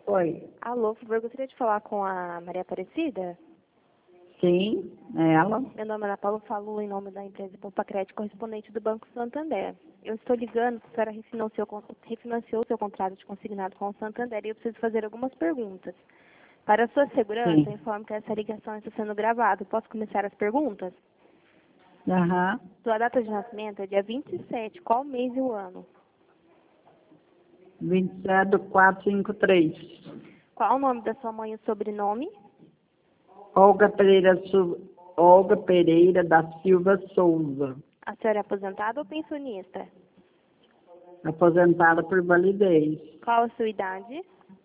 Oi. Alô, por favor, gostaria de falar com a Maria Aparecida? Sim, é ela. Meu nome é Ana Paula, falo em nome da empresa Poupa Crédito, correspondente do Banco Santander. Eu estou ligando porque a senhora refinanciou seu contrato de consignado com o Santander e eu preciso fazer algumas perguntas. Para a sua segurança, Sim. informo que essa ligação está sendo gravada. Posso começar as perguntas? Aham. Sua data de nascimento é dia 27. Qual mês e o ano? 27.453. Qual o nome da sua mãe e o sobrenome? Olga Pereira da Silva Souza. A senhora é aposentada ou pensionista? Aposentada por validez. Qual a sua idade?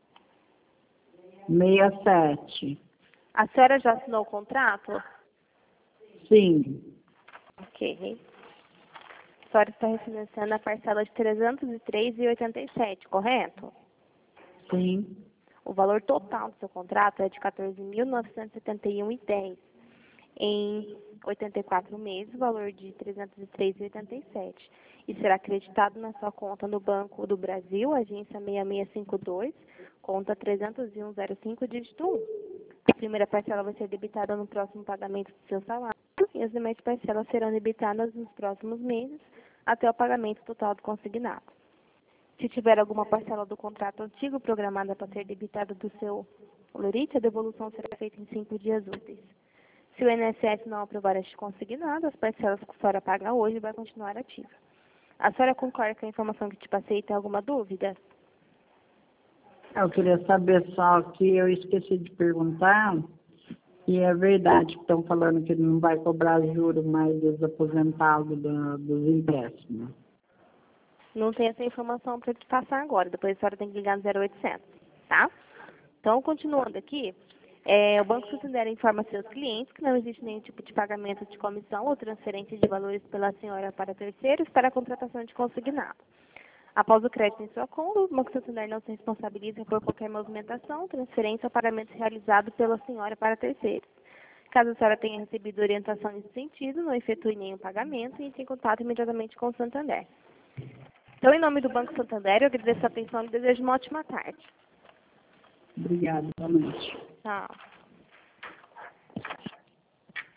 67. A senhora já assinou o contrato? Sim. Ok. A senhora está refinanciando a parcela de R$ 303,87, correto? Sim. O valor total do seu contrato é de R$ 14.971,10. Em 84 meses, o valor de R$ 303,87. E será acreditado na sua conta no Banco do Brasil, agência 6652, conta 30105, dígito 1. A primeira parcela vai ser debitada no próximo pagamento do seu salário e as demais parcelas serão debitadas nos próximos meses até o pagamento total do consignado. Se tiver alguma parcela do contrato antigo programada para ser debitada do seu valorite, a devolução será feita em 5 dias úteis. Se o INSS não aprovar este consignado, as parcelas que a senhora paga hoje vai continuar ativa. A senhora concorda com a informação que te passei e tem alguma dúvida? Eu queria saber só que eu esqueci de perguntar se é verdade que estão falando que não vai cobrar juros mais dos aposentados dos empréstimos. Não tem essa informação para te passar agora, depois a senhora tem que ligar no 0800, tá? Então, continuando aqui, o Banco Santander informa seus clientes que não existe nenhum tipo de pagamento de comissão ou transferência de valores pela senhora para terceiros para a contratação de consignado. Após o crédito em sua conta, o Banco Santander não se responsabiliza por qualquer movimentação, transferência ou pagamento realizado pela senhora para terceiros. Caso a senhora tenha recebido orientação nesse sentido, não efetue nenhum pagamento e entre em contato imediatamente com o Santander. Então, em nome do Banco Santander, eu agradeço a atenção e desejo uma ótima tarde. Obrigada, boa noite. Tchau.